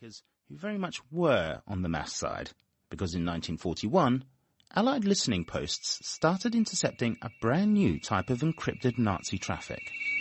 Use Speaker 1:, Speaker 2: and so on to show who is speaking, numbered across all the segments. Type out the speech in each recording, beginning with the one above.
Speaker 1: makers who very much were on the mass side, because in 1941, Allied listening posts started intercepting a brand new type of encrypted Nazi traffic.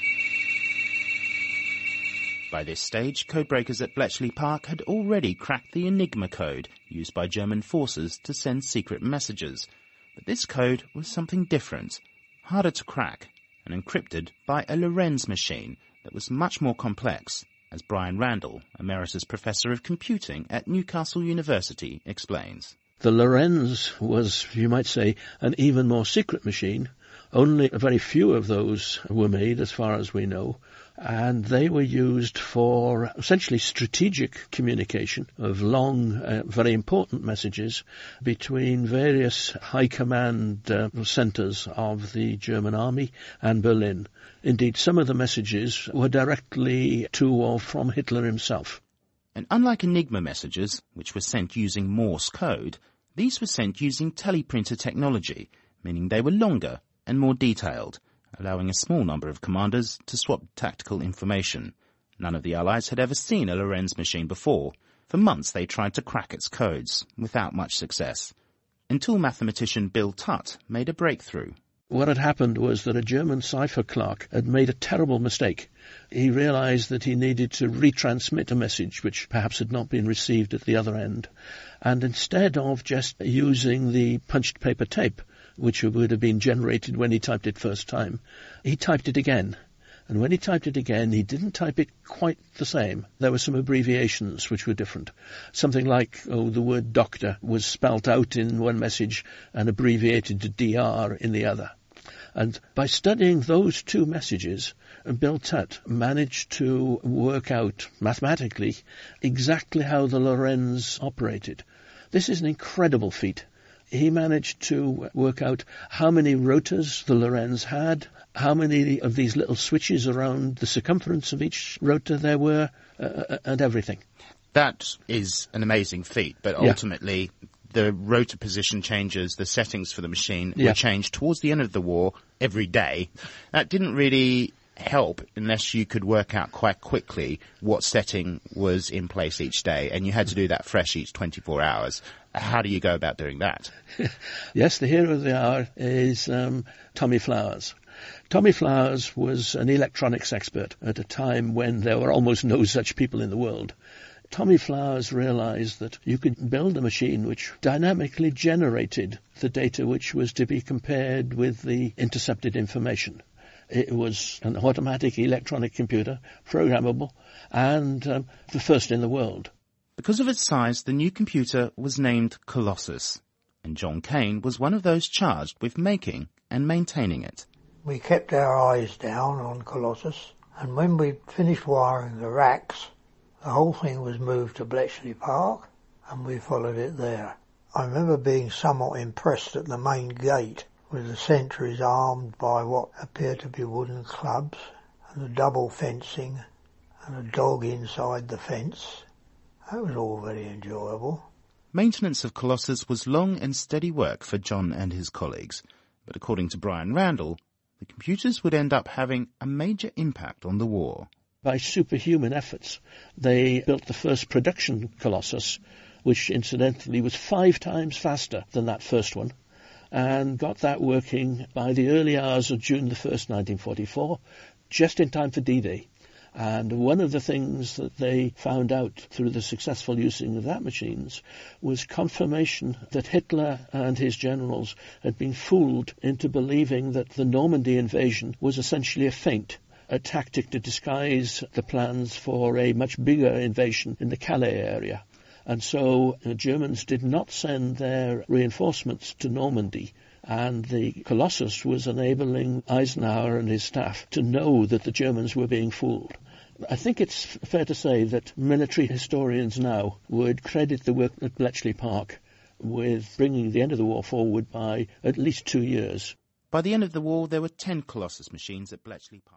Speaker 1: By this stage, codebreakers at Bletchley Park had already cracked the Enigma code used by German forces to send secret messages. But this code was something different, harder to crack, and encrypted by a Lorenz machine that was much more complex, as Brian Randall, Emeritus Professor of Computing at Newcastle University, explains.
Speaker 2: The Lorenz was, you might say, an even more secret machine. Only a very few of those were made, as far as we know, and they were used for essentially strategic communication of long, very important messages between various high command centres of the German army and Berlin. Indeed, some of the messages were directly to or from Hitler himself.
Speaker 1: And unlike Enigma messages, which were sent using Morse code, these were sent using teleprinter technology, meaning they were longer and more detailed, allowing a small number of commanders to swap tactical information. None of the Allies had ever seen a Lorenz machine before. For months they tried to crack its codes, without much success, until mathematician Bill Tutt made a breakthrough.
Speaker 2: What had happened was that a German cipher clerk had made a terrible mistake. He realized that he needed to retransmit a message which perhaps had not been received at the other end. And instead of just using the punched paper tape, which would have been generated when he typed it first time, he typed it again. And when he typed it again, he didn't type it quite the same. There were some abbreviations which were different. Something like, the word doctor was spelt out in one message and abbreviated to DR in the other. And by studying those two messages, Bill Tutt managed to work out mathematically exactly how the Lorenz operated. This is an incredible feat. He managed to work out how many rotors the Lorenz had, how many of these little switches around the circumference of each rotor there were, and everything.
Speaker 1: That is an amazing feat, but ultimately the rotor position changes, the settings for the machine were changed towards the end of the war every day. That didn't really help unless you could work out quite quickly what setting was in place each day, and you had to do that fresh each 24 hours. How do you go about doing that?
Speaker 2: Yes, the hero of the hour is Tommy Flowers. Tommy Flowers was an electronics expert at a time when there were almost no such people in the world. Tommy Flowers realized that you could build a machine which dynamically generated the data which was to be compared with the intercepted information. It was an automatic electronic computer, programmable, and the first in the world.
Speaker 1: Because of its size, the new computer was named Colossus, and John Kane was one of those charged with making and maintaining it.
Speaker 3: We kept our eyes down on Colossus, and when we finished wiring the racks, the whole thing was moved to Bletchley Park, and we followed it there. I remember being somewhat impressed at the main gate, with the sentries armed by what appeared to be wooden clubs, and the double fencing, and a dog inside the fence. That was all very enjoyable.
Speaker 1: Maintenance of Colossus was long and steady work for John and his colleagues, but according to Brian Randall, the computers would end up having a major impact on the war.
Speaker 2: By superhuman efforts, they built the first production Colossus, which incidentally was 5 times faster than that first one, and got that working by the early hours of June the 1st, 1944, just in time for D-Day. And one of the things that they found out through the successful using of that machines was confirmation that Hitler and his generals had been fooled into believing that the Normandy invasion was essentially a feint, a tactic to disguise the plans for a much bigger invasion in the Calais area. And so the Germans did not send their reinforcements to Normandy, and the Colossus was enabling Eisenhower and his staff to know that the Germans were being fooled. I think it's fair to say that military historians now would credit the work at Bletchley Park with bringing the end of the war forward by at least 2 years.
Speaker 1: By the end of the war, there were 10 Colossus machines at Bletchley Park.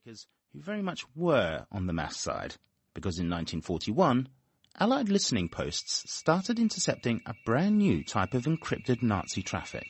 Speaker 1: codebreakers who very much were on the math side, because in 1941, Allied listening posts started intercepting a brand new type of encrypted Nazi traffic.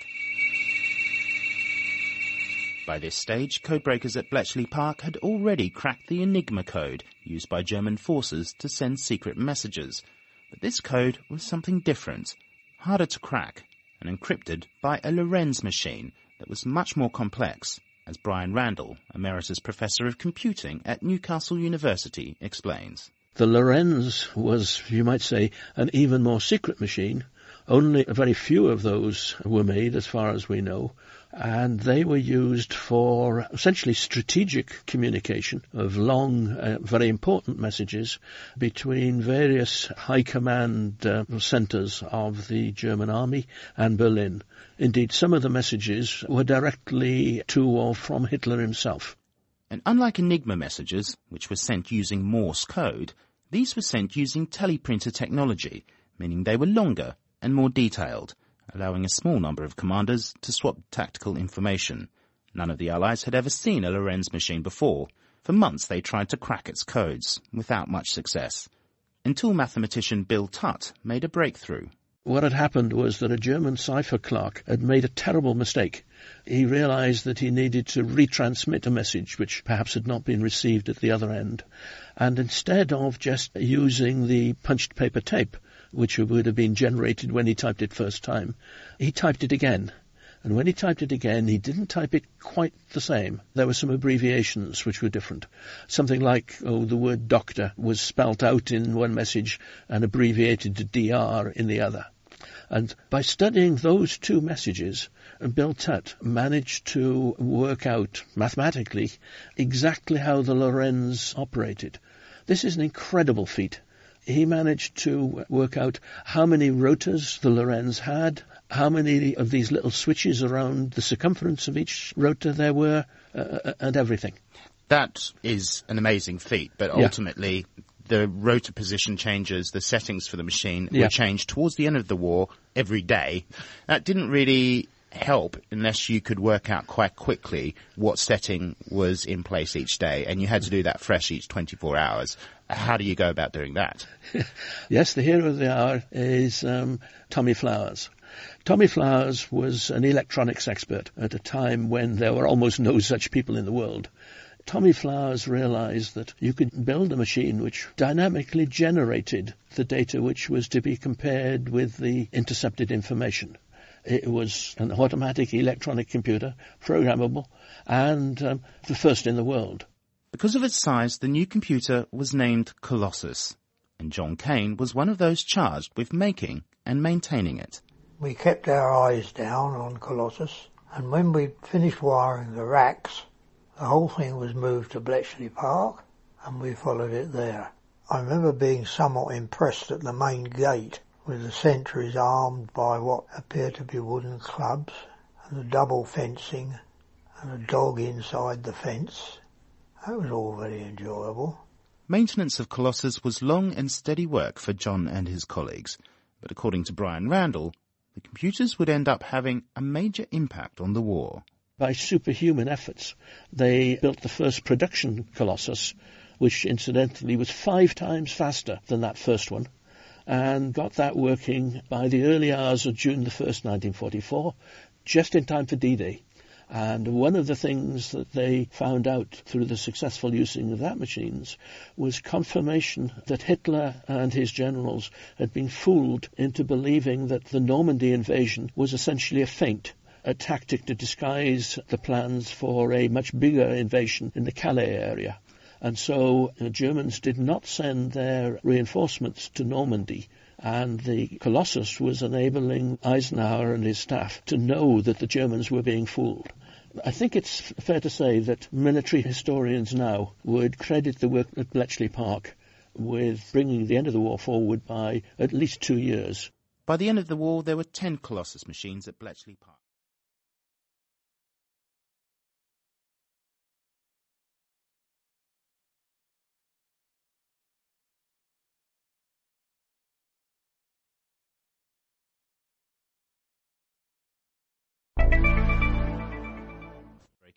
Speaker 1: By this stage, codebreakers at Bletchley Park had already cracked the Enigma code used by German forces to send secret messages. But this code was something different, harder to crack, and encrypted by a Lorenz machine that was much more complex, as Brian Randall, Emeritus Professor of Computing at Newcastle University, explains.
Speaker 2: The Lorenz was, you might say, an even more secret machine. Only a very few of those were made, as far as we know, and they were used for essentially strategic communication of long, very important messages between various high command centres of the German army and Berlin. Indeed, some of the messages were directly to or from Hitler himself.
Speaker 1: And unlike Enigma messages, which were sent using Morse code, these were sent using teleprinter technology, meaning they were longer and more detailed, allowing a small number of commanders to swap tactical information. None of the Allies had ever seen a Lorenz machine before. For months they tried to crack its codes, without much success, until mathematician Bill Tutt made a breakthrough.
Speaker 2: What had happened was that a German cipher clerk had made a terrible mistake. He realized that he needed to retransmit a message which perhaps had not been received at the other end. And instead of just using the punched paper tape, which would have been generated when he typed it first time, he typed it again. And when he typed it again, he didn't type it quite the same. There were some abbreviations which were different. Something like, the word doctor was spelt out in one message and abbreviated to DR in the other. And by studying those two messages, Bill Tutt managed to work out mathematically exactly how the Lorenz operated. This is an incredible feat. He managed to work out how many rotors the Lorenz had, how many of these little switches around the circumference of each rotor there were, and everything.
Speaker 1: That is an amazing feat, but ultimately the rotor position changes, the settings for the machine were changed towards the end of the war every day. That didn't really help unless you could work out quite quickly what setting was in place each day, and you had to do that fresh each 24 hours. How do you go about doing that?
Speaker 2: Yes, the hero of the hour is Tommy Flowers. Tommy Flowers was an electronics expert at a time when there were almost no such people in the world. Tommy Flowers realized that you could build a machine which dynamically generated the data which was to be compared with the intercepted information. It was an automatic electronic computer, programmable, and the first in the world.
Speaker 1: Because of its size, the new computer was named Colossus, and John Kane was one of those charged with making and maintaining it.
Speaker 3: We kept our eyes down on Colossus, and when we'd finished wiring the racks, the whole thing was moved to Bletchley Park, and we followed it there. I remember being somewhat impressed at the main gate, with the sentries armed by what appeared to be wooden clubs, and the double fencing, and a dog inside the fence. That was all very enjoyable.
Speaker 1: Maintenance of Colossus was long and steady work for John and his colleagues, but according to Brian Randall, the computers would end up having a major impact on the war.
Speaker 2: By superhuman efforts, they built the first production Colossus, which incidentally was 5 times faster than that first one, and got that working by the early hours of June the 1st, 1944, just in time for D-Day. And one of the things that they found out through the successful using of that machines was confirmation that Hitler and his generals had been fooled into believing that the Normandy invasion was essentially a feint, a tactic to disguise the plans for a much bigger invasion in the Calais area. And so the Germans did not send their reinforcements to Normandy, and the Colossus was enabling Eisenhower and his staff to know that the Germans were being fooled. I think it's fair to say that military historians now would credit the work at Bletchley Park with bringing the end of the war forward by at least 2 years.
Speaker 1: By the end of the war, there were 10 Colossus machines at Bletchley Park.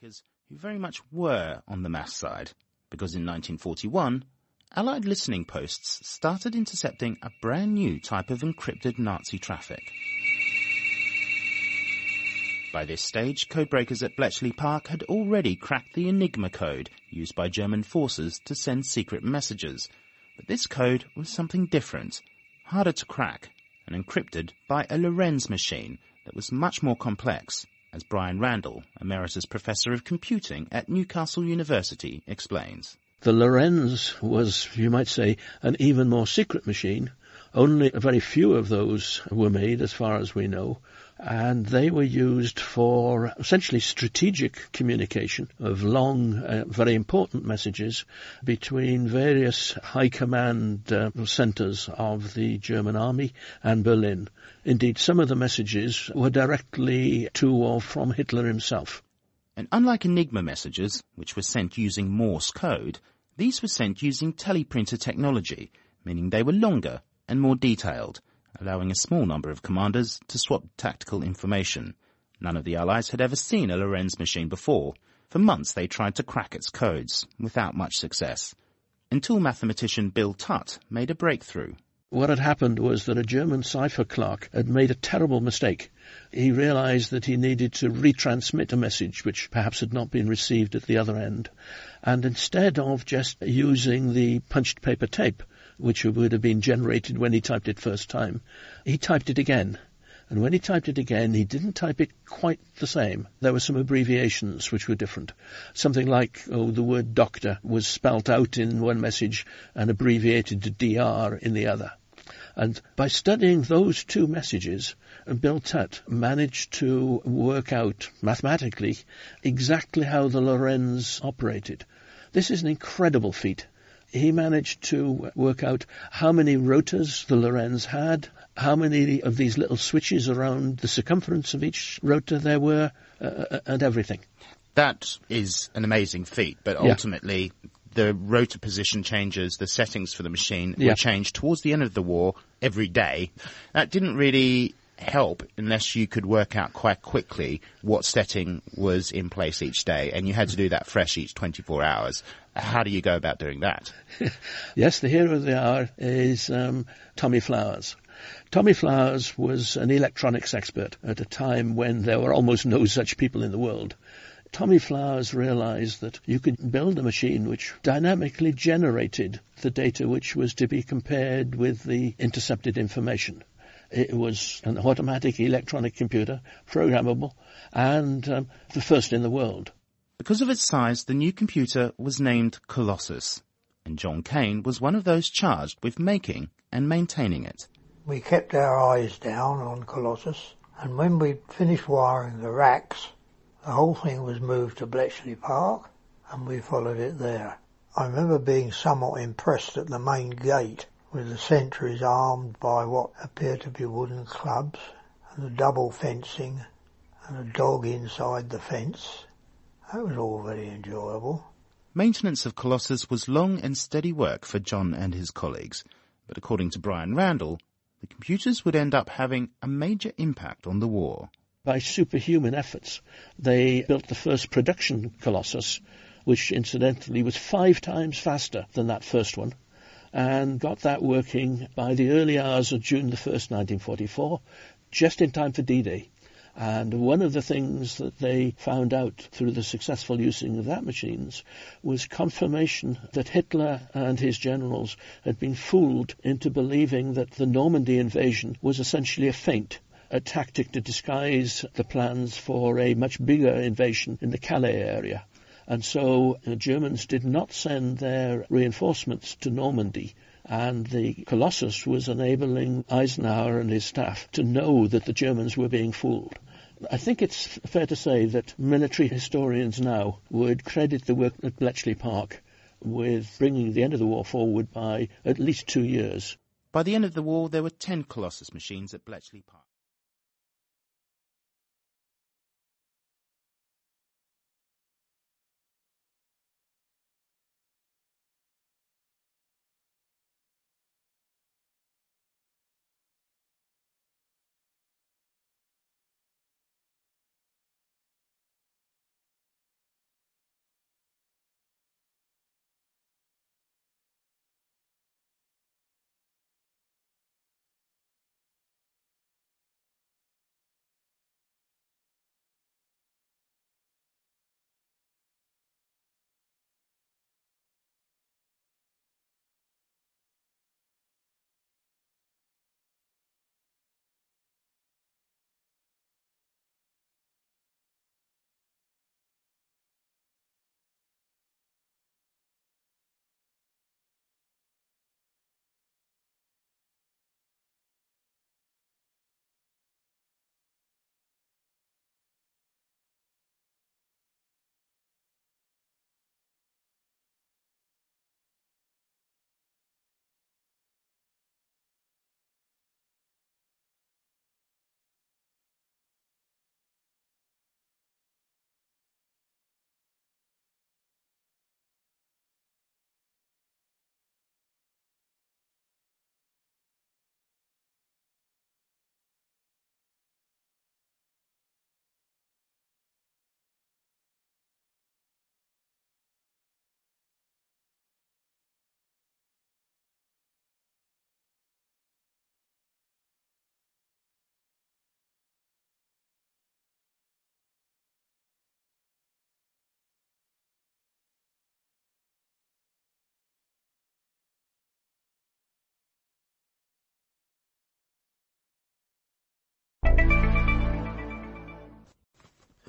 Speaker 1: codebreakers who very much were on the mass side, because in 1941, Allied listening posts started intercepting a brand new type of encrypted Nazi traffic. By this stage, codebreakers at Bletchley Park had already cracked the Enigma code used by German forces to send secret messages. But this code was something different, harder to crack, and encrypted by a Lorenz machine that was much more complex, as Brian Randall, Emeritus Professor of Computing at Newcastle University, explains.
Speaker 2: The Lorenz was, you might say, an even more secret machine. Only a very few of those were made, as far as we know, and they were used for essentially strategic communication of long, very important messages between various high command centres of the German army and Berlin. Indeed, some of the messages were directly to or from Hitler himself.
Speaker 1: And unlike Enigma messages, which were sent using Morse code, these were sent using teleprinter technology, meaning they were longer and more detailed, allowing a small number of commanders to swap tactical information. None of the Allies had ever seen a Lorenz machine before. For months they tried to crack its codes, without much success, until mathematician Bill Tutt made a breakthrough.
Speaker 2: What had happened was that a German cipher clerk had made a terrible mistake. He realized that he needed to retransmit a message which perhaps had not been received at the other end. And instead of just using the punched paper tape, which would have been generated when he typed it first time, he typed it again. And when he typed it again, he didn't type it quite the same. There were some abbreviations which were different. Something like, the word doctor was spelt out in one message and abbreviated to DR in the other. And by studying those two messages, Bill Tutt managed to work out mathematically exactly how the Lorenz operated. This is an incredible feat. He managed to work out how many rotors the Lorenz had, how many of these little switches around the circumference of each rotor there were, and everything.
Speaker 1: That is an amazing feat, but ultimately the rotor position changes, the settings for the machine were changed towards the end of the war every day. That didn't really help unless you could work out quite quickly what setting was in place each day, and you had to do that fresh each 24 hours. How do you go about doing that?
Speaker 2: Yes, the hero of the hour is Tommy Flowers. Tommy Flowers was an electronics expert at a time when there were almost no such people in the world. Tommy Flowers realized that you could build a machine which dynamically generated the data which was to be compared with the intercepted information. It was an automatic electronic computer, programmable, and the first in the world.
Speaker 1: Because of its size, the new computer was named Colossus, and John Kane was one of those charged with making and maintaining it.
Speaker 3: We kept our eyes down on Colossus, and when we'd finished wiring the racks, the whole thing was moved to Bletchley Park, and we followed it there. I remember being somewhat impressed at the main gate, with the sentries armed by what appeared to be wooden clubs, and the double fencing, and a dog inside the fence. That was all very enjoyable.
Speaker 1: Maintenance of Colossus was long and steady work for John and his colleagues, but according to Brian Randall, the computers would end up having a major impact on the war.
Speaker 2: By superhuman efforts, they built the first production Colossus, which incidentally was 5 times faster than that first one, and got that working by the early hours of June the 1st, 1944, just in time for D-Day. And one of the things that they found out through the successful using of that machines was confirmation that Hitler and his generals had been fooled into believing that the Normandy invasion was essentially a feint, a tactic to disguise the plans for a much bigger invasion in the Calais area. And so the Germans did not send their reinforcements to Normandy, and the Colossus was enabling Eisenhower and his staff to know that the Germans were being fooled. I think it's fair to say that military historians now would credit the work at Bletchley Park with bringing the end of the war forward by at least 2 years.
Speaker 1: By the end of the war, there were 10 Colossus machines at Bletchley Park.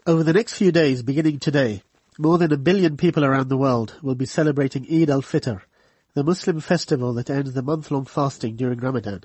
Speaker 4: Over the next few days, beginning today, more than 1 billion people around the world will be celebrating Eid al-Fitr, the Muslim festival that ends the month-long fasting during Ramadan.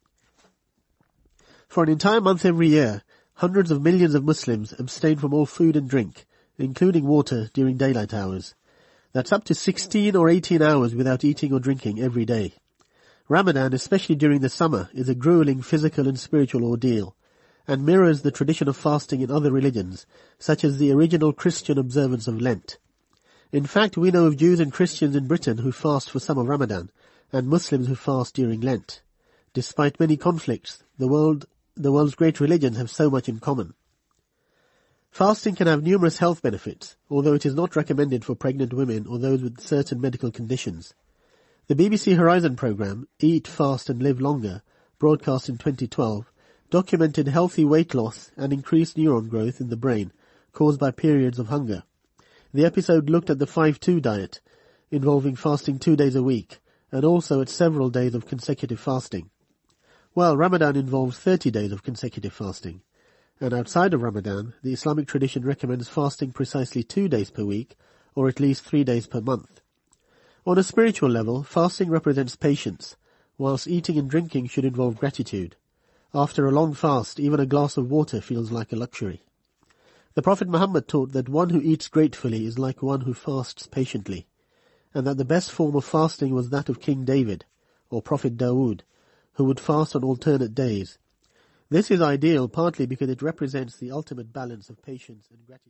Speaker 4: For an entire month every year, hundreds of millions of Muslims abstain from all food and drink, including water, during daylight hours. That's up to 16 or 18 hours without eating or drinking every day. Ramadan, especially during the summer, is a grueling physical and spiritual ordeal, and mirrors the tradition of fasting in other religions, such as the original Christian observance of Lent. In fact, we know of Jews and Christians in Britain who fast for some of Ramadan, and Muslims who fast during Lent. Despite many conflicts, the world's great religions have so much in common. Fasting can have numerous health benefits, although it is not recommended for pregnant women or those with certain medical conditions. The BBC Horizon programme, Eat, Fast and Live Longer, broadcast in 2012, documented healthy weight loss and increased neuron growth in the brain caused by periods of hunger. The episode looked at the 5-2 diet, involving fasting 2 days a week, and also at several days of consecutive fasting. Well, Ramadan involves 30 days of consecutive fasting, and outside of Ramadan, the Islamic tradition recommends fasting precisely 2 days per week, or at least 3 days per month. On a spiritual level, fasting represents patience, whilst eating and drinking should involve gratitude. After a long fast, even a glass of water feels like a luxury. The Prophet Muhammad taught that one who eats gratefully is like one who fasts patiently, and that the best form of fasting was that of King David, or Prophet Dawood, who would fast on alternate days. This is ideal partly because it represents the ultimate balance of patience and gratitude.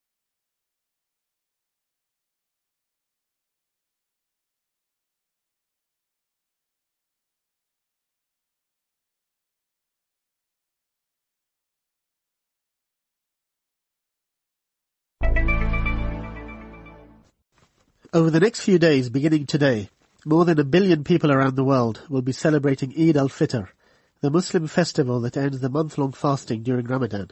Speaker 4: Over the next few days, beginning today, more than 1 billion people around the world will be celebrating Eid al-Fitr, the Muslim festival that ends the month-long fasting during Ramadan.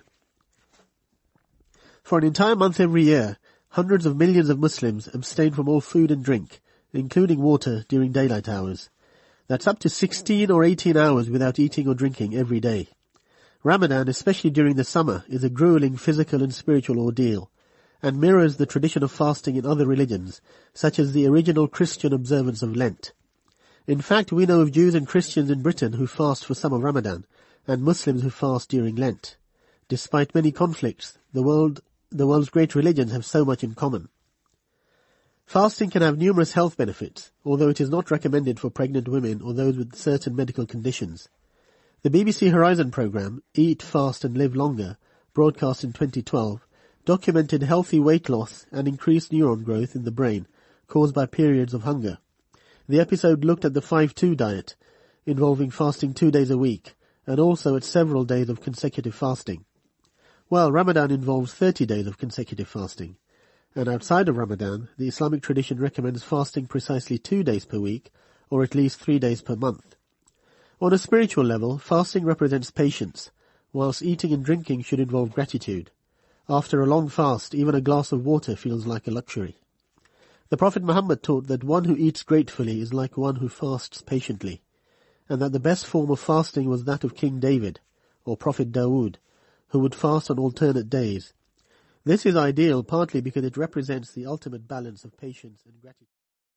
Speaker 4: For an entire month every year, hundreds of millions of Muslims abstain from all food and drink, including water, during daylight hours. That's up to 16 or 18 hours without eating or drinking every day. Ramadan, especially during the summer, is a grueling physical and spiritual ordeal, and mirrors the tradition of fasting in other religions, such as the original Christian observance of Lent. In fact, we know of Jews and Christians in Britain who fast for some of Ramadan, and Muslims who fast during Lent. Despite many conflicts, the world's great religions have so much in common. Fasting can have numerous health benefits, although it is not recommended for pregnant women or those with certain medical conditions. The BBC Horizon programme, Eat, Fast and Live Longer, broadcast in 2012, documented healthy weight loss and increased neuron growth in the brain caused by periods of hunger. The episode looked at the 5-2 diet, involving fasting 2 days a week, and also at several days of consecutive fasting. Well, Ramadan involves 30 days of consecutive fasting, and outside of Ramadan, the Islamic tradition recommends fasting precisely 2 days per week, or at least 3 days per month. On a spiritual level, fasting represents patience, whilst eating and drinking should involve gratitude. After a long fast, even a glass of water feels like a luxury. The Prophet Muhammad taught that one who eats gratefully is like one who fasts patiently, and that the best form of fasting was that of King David, or Prophet Dawood, who would fast on alternate days. This is ideal partly because it represents the ultimate balance of patience and gratitude.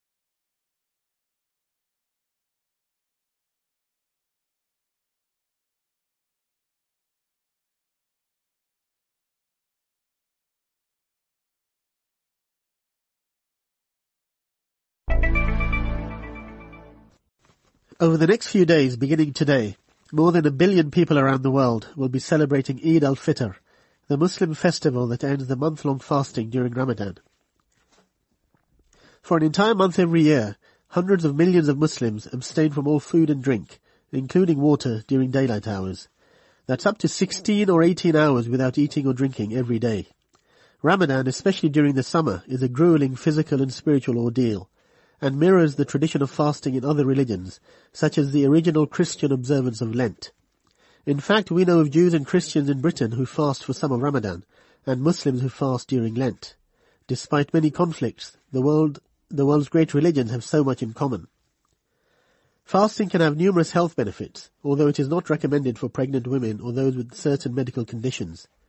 Speaker 4: Over the next few days, beginning today, more than 1 billion people around the world will be celebrating Eid al-Fitr, the Muslim festival that ends the month-long fasting during Ramadan. For an entire month every year, hundreds of millions of Muslims abstain from all food and drink, including water, during daylight hours. That's up to 16 or 18 hours without eating or drinking every day. Ramadan, especially during the summer, is a grueling physical and spiritual ordeal, and mirrors the tradition of fasting in other religions, such as the original Christian observance of Lent. In fact, we know of Jews and Christians in Britain who fast for some of Ramadan, and Muslims who fast during Lent. Despite many conflicts, the world's great religions have so much in common. Fasting can have numerous health benefits, although it is not recommended for pregnant women or those with certain medical conditions.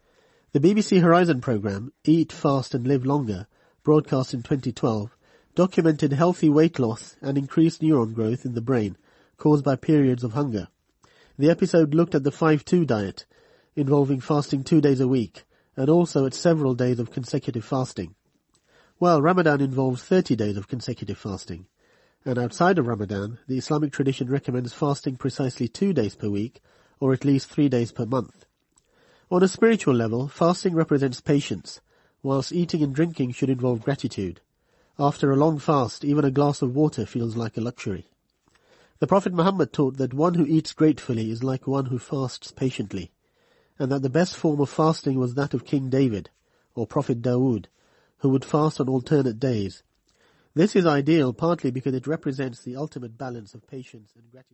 Speaker 4: The BBC Horizon programme, Eat, Fast and Live Longer, broadcast in 2012, documented healthy weight loss and increased neuron growth in the brain caused by periods of hunger. The episode looked at the 5-2 diet, involving fasting 2 days a week, and also at several days of consecutive fasting. While Ramadan involves 30 days of consecutive fasting, and outside of Ramadan, the Islamic tradition recommends fasting precisely 2 days per week, or at least 3 days per month. On a spiritual level, fasting represents patience, whilst eating and drinking should involve gratitude. After a long fast, even a glass of water feels like a luxury. The Prophet Muhammad taught that one who eats gratefully is like one who fasts patiently, and that the best form of fasting was that of King David, or Prophet Dawood, who would fast on alternate days. This is ideal partly because it represents the ultimate balance of patience and gratitude.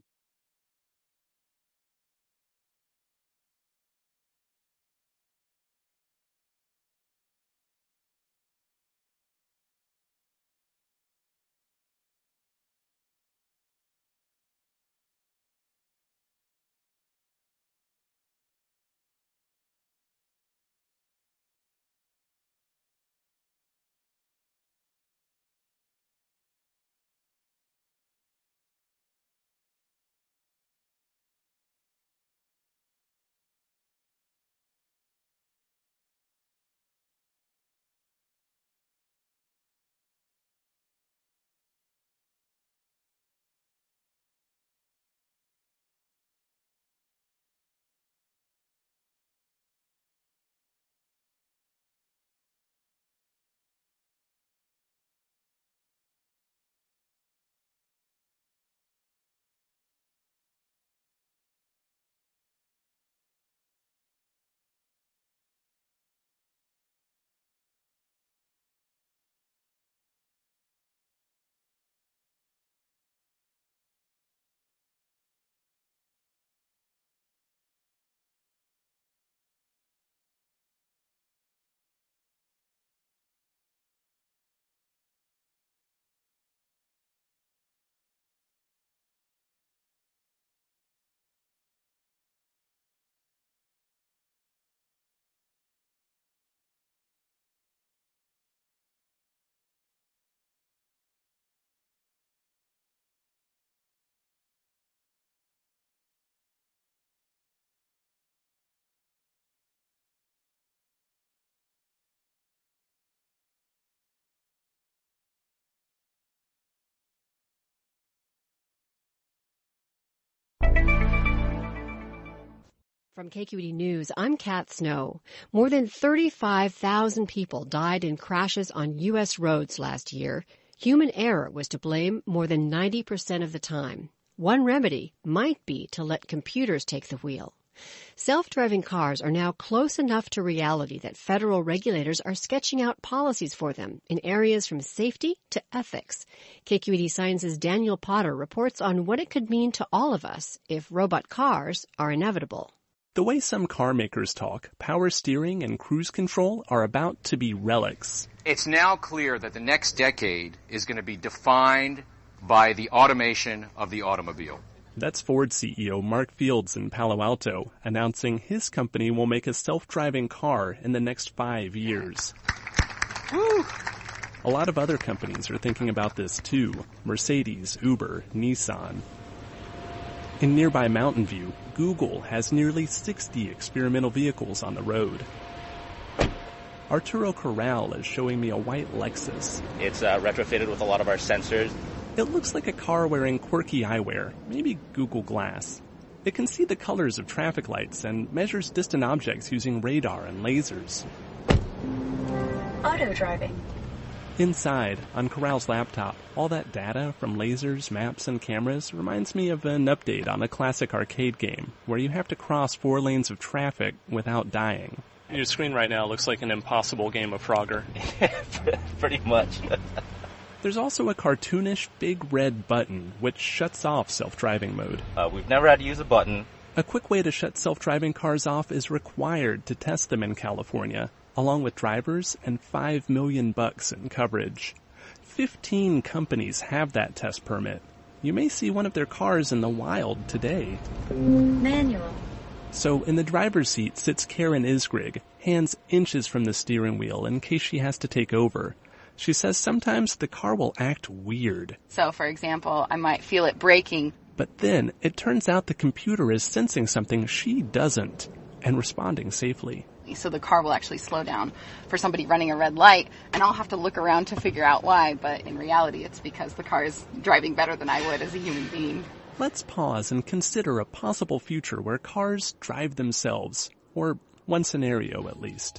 Speaker 5: From KQED News, I'm Kat Snow. More than 35,000 people died in crashes on U.S. roads last year. Human error was to blame more than 90% of the time. One remedy might be to let computers take the wheel. Self-driving cars are now close enough to reality that federal regulators are sketching out policies for them in areas from safety to ethics. KQED Science's Daniel Potter reports on what it could mean to all of us if robot cars are inevitable.
Speaker 6: The way some car makers talk, power steering and cruise control are about to be relics.
Speaker 7: It's now clear that the next decade is going to be defined by the automation of the automobile.
Speaker 6: That's Ford CEO Mark Fields in Palo Alto announcing his company will make a self-driving car in the next 5 years.
Speaker 7: Woo!
Speaker 6: A lot of other companies are thinking about this too. Mercedes, Uber, Nissan. In nearby Mountain View, Google has nearly 60 experimental vehicles on the road. Arturo Corral is showing me a white Lexus.
Speaker 8: It's retrofitted with a lot of our sensors.
Speaker 6: It looks like a car wearing quirky eyewear, maybe Google Glass. It can see the colors of traffic lights and measures distant objects using radar and lasers.
Speaker 9: Auto driving.
Speaker 6: Inside, on Corral's laptop, all that data from lasers, maps, and cameras reminds me of an update on a classic arcade game where you have to cross 4 lanes of traffic without dying. Your screen right now looks like an impossible game of Frogger.
Speaker 8: Pretty much.
Speaker 6: There's also a cartoonish big red button which shuts off self-driving mode.
Speaker 8: We've never had to use a button.
Speaker 6: A quick way to shut self-driving cars off is required to test them in California, along with drivers and $5 million in coverage. 15 companies have that test permit. You may see one of their cars in the wild today.
Speaker 9: Manual.
Speaker 6: So in the driver's seat sits Karen Isgrig, hands inches from the steering wheel in case she has to take over. She says sometimes the car will act weird.
Speaker 9: So, for example, I might feel it braking.
Speaker 6: But then it turns out the computer is sensing something she doesn't and responding safely.
Speaker 9: So the car will actually slow down for somebody running a red light, and I'll have to look around to figure out why, but in reality it's because the car is driving better than I would as a human being.
Speaker 6: Let's pause and consider a possible future where cars drive themselves, or one scenario at least.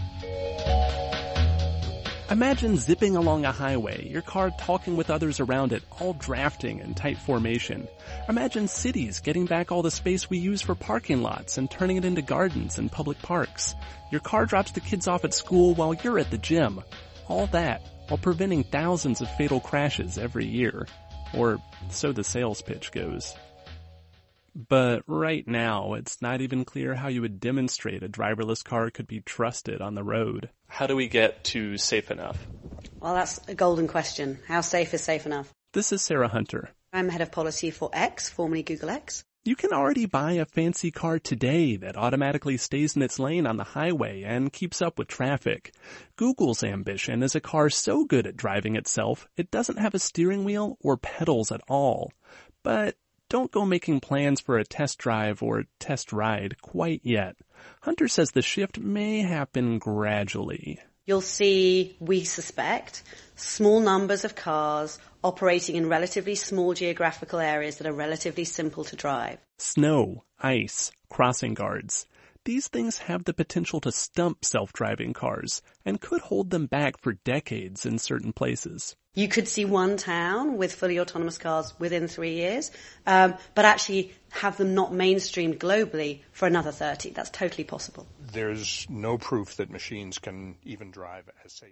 Speaker 6: Imagine zipping along a highway, your car talking with others around it, all drafting in tight formation. Imagine cities getting back all the space we use for parking lots and turning it into gardens and public parks. Your car drops the kids off at school while you're at the gym. All that while preventing thousands of fatal crashes every year. Or so the sales pitch goes. But right now, it's not even clear how you would demonstrate a driverless car could be trusted on the road. How do we get to safe enough?
Speaker 10: Well, that's a golden question. How safe is safe enough?
Speaker 6: This is Sarah Hunter.
Speaker 10: I'm head of policy for X, formerly Google X.
Speaker 6: You can already buy a fancy car today that automatically stays in its lane on the highway and keeps up with traffic. Google's ambition is a car so good at driving itself, it doesn't have a steering wheel or pedals at all. But don't go making plans for a test drive or test ride quite yet. Hunter says the shift may happen gradually.
Speaker 10: You'll see, we suspect, small numbers of cars operating in relatively small geographical areas that are relatively simple to drive.
Speaker 6: Snow, ice, crossing guards. These things have the potential to stump self-driving cars and could hold them back for decades in certain places.
Speaker 10: You could see one town with fully autonomous cars within 3 years, but actually have them not mainstreamed globally for another 30. That's totally possible.
Speaker 11: There's no proof that machines can even drive as safe.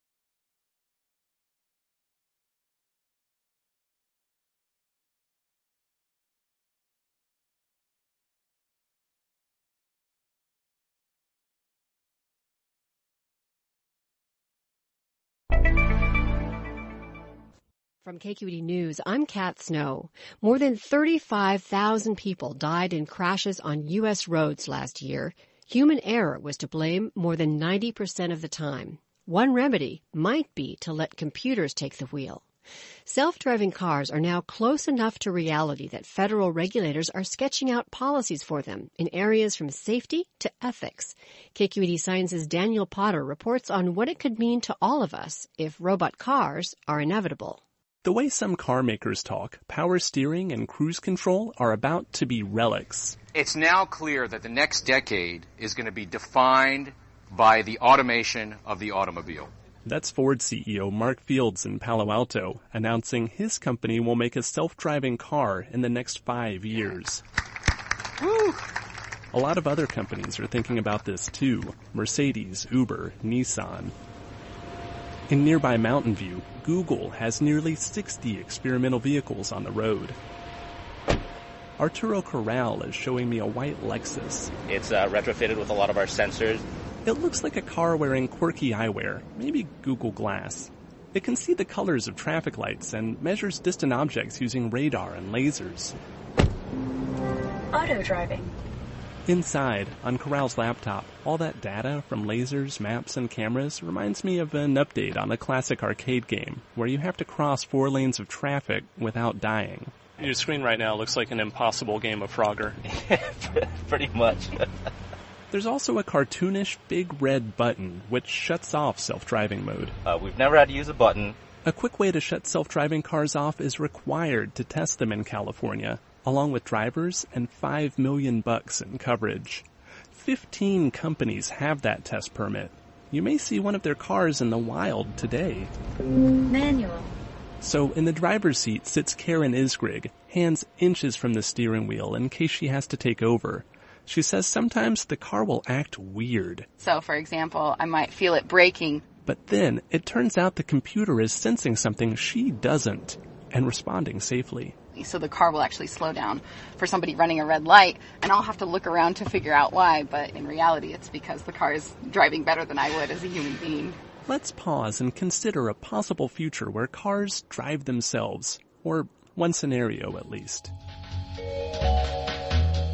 Speaker 5: From KQED News, I'm Kat Snow. More than 35,000 people died in crashes on U.S. roads last year. Human error was to blame more than 90% of the time. One remedy might be to let computers take the wheel. Self-driving cars are now close enough to reality that federal regulators are sketching out policies for them in areas from safety to ethics. KQED Science's Daniel Potter reports on what it could mean to all of us if robot cars are inevitable.
Speaker 6: The way some car makers talk, power steering and cruise control are about to be relics.
Speaker 7: It's now clear that the next decade is going to be defined by the automation of the automobile.
Speaker 6: That's Ford CEO Mark Fields in Palo Alto announcing his company will make a self-driving car in the next 5 years.
Speaker 7: Woo!
Speaker 6: A lot of other companies are thinking about this too. Mercedes, Uber, Nissan. In nearby Mountain View, Google has nearly 60 experimental vehicles on the road. Arturo Corral is showing me a white Lexus.
Speaker 8: It's retrofitted with a lot of our sensors.
Speaker 6: It looks like a car wearing quirky eyewear, maybe Google Glass. It can see the colors of traffic lights and measures distant objects using radar and lasers.
Speaker 12: Auto driving.
Speaker 6: Inside, on Corral's laptop, all that data from lasers, maps, and cameras reminds me of an update on a classic arcade game where you have to cross 4 lanes of traffic without dying. Your screen right now looks like an impossible game of Frogger.
Speaker 8: Pretty much.
Speaker 6: There's also a cartoonish big red button which shuts off self-driving mode.
Speaker 8: We've never had to use a button.
Speaker 6: A quick way to shut self-driving cars off is required to test them in California, along with drivers and $5 million in coverage. 15 companies have that test permit. You may see one of their cars in the wild today.
Speaker 12: Manual.
Speaker 6: So in the driver's seat sits Karen Isgrig, hands inches from the steering wheel in case she has to take over. She says sometimes the car will act weird.
Speaker 9: So, for example, I might feel it braking.
Speaker 6: But then it turns out the computer is sensing something she doesn't and responding safely.
Speaker 9: So the car will actually slow down for somebody running a red light, and I'll have to look around to figure out why, but in reality it's because the car is driving better than I would as a human being.
Speaker 6: Let's pause and consider a possible future where cars drive themselves, or one scenario at least.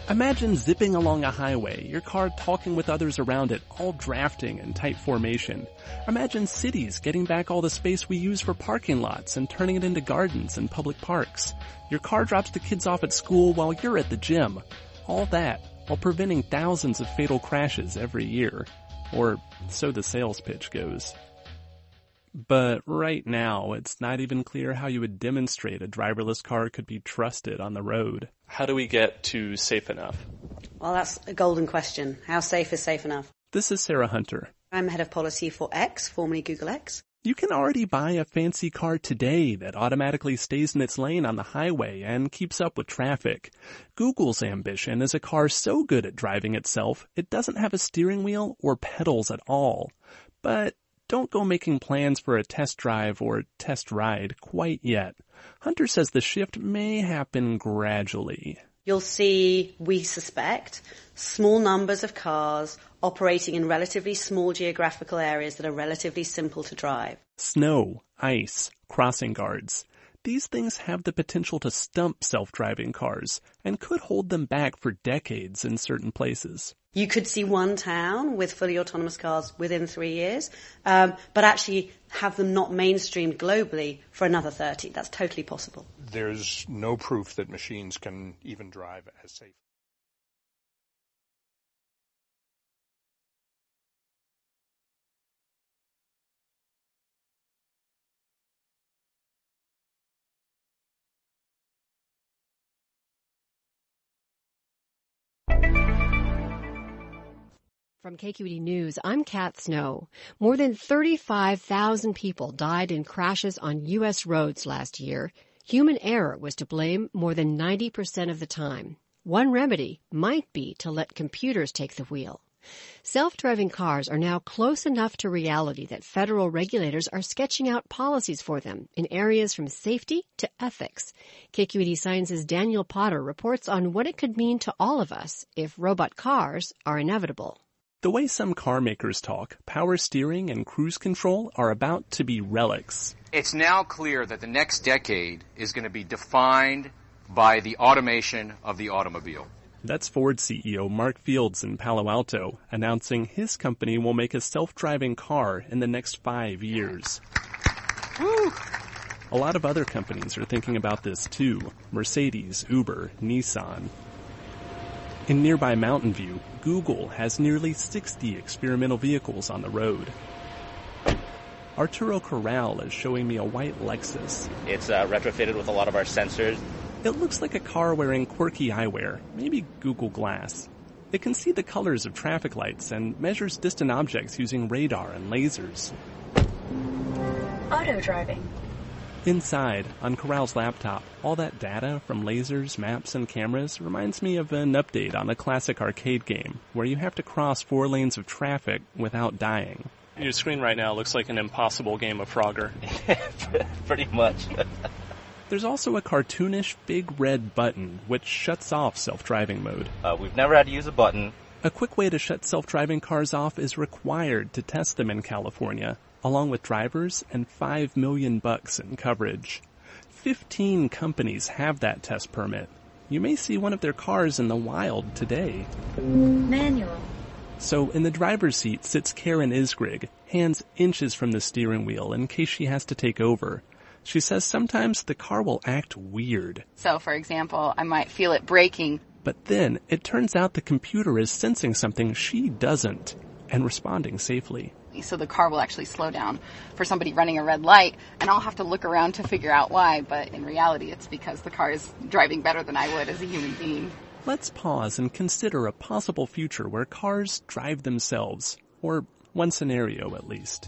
Speaker 6: Imagine zipping along a highway, your car talking with others around it, all drafting in tight formation. Imagine cities getting back all the space we use for parking lots and turning it into gardens and public parks. Your car drops the kids off at school while you're at the gym. All that while preventing thousands of fatal crashes every year. Or so the sales pitch goes. But right now, it's not even clear how you would demonstrate a driverless car could be trusted on the road. How do we get to safe enough?
Speaker 10: Well, that's a golden question. How safe is safe enough?
Speaker 6: This is Sarah Hunter.
Speaker 10: I'm head of policy for X, formerly Google X.
Speaker 6: You can already buy a fancy car today that automatically stays in its lane on the highway and keeps up with traffic. Google's ambition is a car so good at driving itself, it doesn't have a steering wheel or pedals at all. But don't go making plans for a test drive or test ride quite yet. Hunter says the shift may happen gradually.
Speaker 10: You'll see, we suspect, small numbers of cars operating in relatively small geographical areas that are relatively simple to drive.
Speaker 6: Snow, ice, crossing guards. These things have the potential to stump self-driving cars and could hold them back for decades in certain places.
Speaker 10: You could see one town with fully autonomous cars within 3 years, but actually have them not mainstreamed globally for another 30. That's totally possible.
Speaker 11: There's no proof that machines can even drive as safe.
Speaker 5: From KQED News, I'm Kat Snow. More than 35,000 people died in crashes on U.S. roads last year. Human error was to blame more than 90% of the time. One remedy might be to let computers take the wheel. Self-driving cars are now close enough to reality that federal regulators are sketching out policies for them in areas from safety to ethics. KQED Science's Daniel Potter reports on what it could mean to all of us if robot cars are inevitable.
Speaker 6: The way some car makers talk, power steering and cruise control are about to be relics.
Speaker 7: It's now clear that the next decade is going to be defined by the automation of the automobile.
Speaker 6: That's Ford CEO Mark Fields in Palo Alto announcing his company will make a self-driving car in the next 5 years.
Speaker 7: Woo!
Speaker 6: A lot of other companies are thinking about this too. Mercedes, Uber, Nissan. In nearby Mountain View, Google has nearly 60 experimental vehicles on the road. Arturo Corral is showing me a white Lexus.
Speaker 8: It's retrofitted with a lot of our sensors.
Speaker 6: It looks like a car wearing quirky eyewear, maybe Google Glass. It can see the colors of traffic lights and measures distant objects using radar and lasers.
Speaker 12: Auto driving.
Speaker 6: Inside, on Corral's laptop, all that data from lasers, maps, and cameras reminds me of an update on a classic arcade game where you have to cross 4 lanes of traffic without dying. Your screen right now looks like an impossible game of Frogger.
Speaker 8: Pretty much.
Speaker 6: There's also a cartoonish big red button which shuts off self-driving mode.
Speaker 8: We've never had to use a button.
Speaker 6: A quick way to shut self-driving cars off is required to test them in California, along with drivers and $5 million in coverage. 15 companies have that test permit. You may see one of their cars in the wild today.
Speaker 12: Manual.
Speaker 6: So in the driver's seat sits Karen Isgrig, hands inches from the steering wheel in case she has to take over. She says sometimes the car will act weird.
Speaker 9: So, for example, I might feel it braking.
Speaker 6: But then it turns out the computer is sensing something she doesn't and responding safely.
Speaker 9: So the car will actually slow down for somebody running a red light, and I'll have to look around to figure out why, but in reality it's because the car is driving better than I would as a human being.
Speaker 6: Let's pause and consider a possible future where cars drive themselves, or one scenario at least.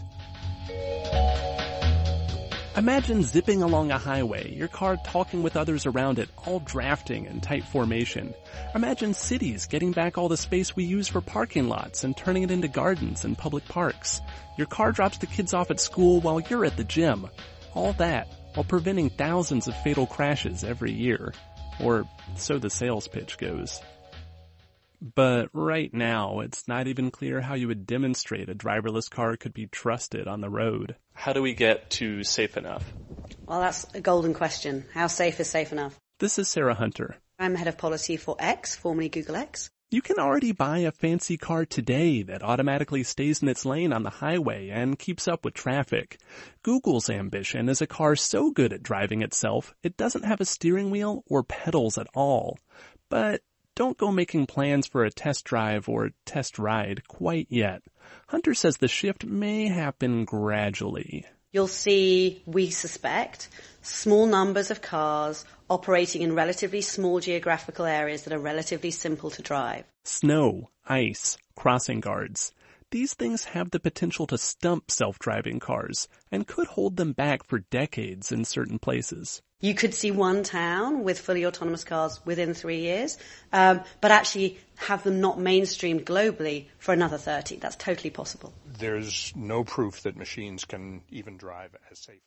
Speaker 6: Imagine zipping along a highway, your car talking with others around it, all drafting in tight formation. Imagine cities getting back all the space we use for parking lots and turning it into gardens and public parks. Your car drops the kids off at school while you're at the gym. All that while preventing thousands of fatal crashes every year. Or so the sales pitch goes. But right now, it's not even clear how you would demonstrate a driverless car could be trusted on the road. How do we get to safe enough?
Speaker 10: Well, that's a golden question. How safe is safe enough?
Speaker 6: This is Sarah Hunter.
Speaker 10: I'm head of policy for X, formerly Google X.
Speaker 6: You can already buy a fancy car today that automatically stays in its lane on the highway and keeps up with traffic. Google's ambition is a car so good at driving itself, it doesn't have a steering wheel or pedals at all. But don't go making plans for a test drive or test ride quite yet. Hunter says the shift may happen gradually.
Speaker 10: You'll see, we suspect, small numbers of cars operating in relatively small geographical areas that are relatively simple to drive.
Speaker 6: Snow, ice, crossing guards. These things have the potential to stump self-driving cars and could hold them back for decades in certain places.
Speaker 10: You could see one town with fully autonomous cars within 3 years, but actually have them not mainstreamed globally for another 30. That's totally possible.
Speaker 11: There's no proof that machines can even drive as safe.